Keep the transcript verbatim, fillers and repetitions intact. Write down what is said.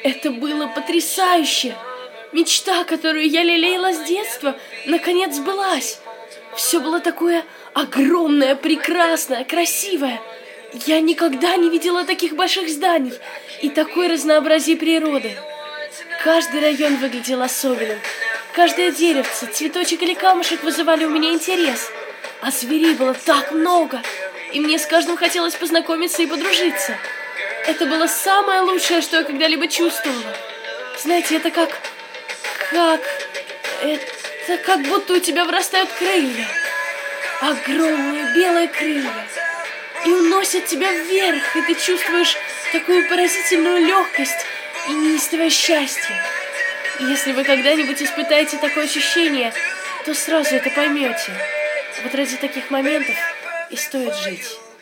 Это было потрясающе! Мечта, которую я лелеяла с детства, наконец сбылась. Все было такое огромное, прекрасное, красивое. Я никогда не видела таких больших зданий и такой разнообразие природы. Каждый район выглядел особенным. Каждое деревце, цветочек или камушек вызывали у меня интерес. А зверей было так много, и мне с каждым хотелось познакомиться и подружиться. Это было самое лучшее, что я когда-либо чувствовала. Знаете, это как... как... это как будто у тебя вырастают крылья. Огромные белые крылья. И уносят тебя вверх, и ты чувствуешь такую поразительную легкость и неистовое счастье. И если вы когда-нибудь испытаете такое ощущение, то сразу это поймете. Вот ради таких моментов и стоит жить.